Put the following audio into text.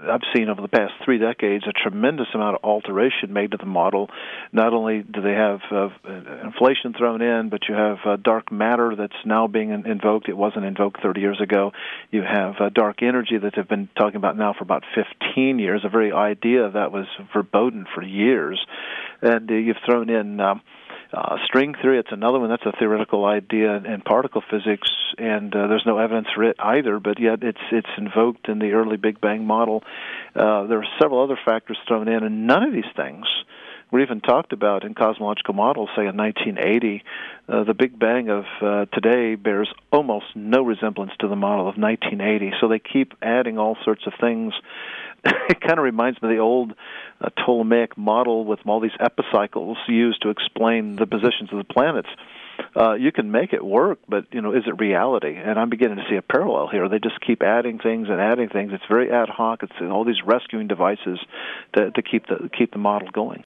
I've seen over the past 3 decades a tremendous amount of alteration made to the model. Not only do they have inflation thrown in, but you have dark matter that's now being invoked. It wasn't invoked 30 years ago. You have dark energy that they've been talking about now for about 15 years, a very idea that was verboten for years. And you've thrown in string theory. It's another one. That's a theoretical idea in particle physics, and there's no evidence for it either, but yet it's invoked in the early Big Bang model. There are several other factors thrown in, and none of these things were even talked about in cosmological models, say in 1980. The Big Bang of today bears almost no resemblance to the model of 1980, so they keep adding all sorts of things. It kind of reminds me of the old Ptolemaic model with all these epicycles used to explain the positions of the planets. You can make it work, but is it reality? And I'm beginning to see a parallel here. They just keep adding things and adding things. It's very ad hoc. It's all these rescuing devices to keep the model going.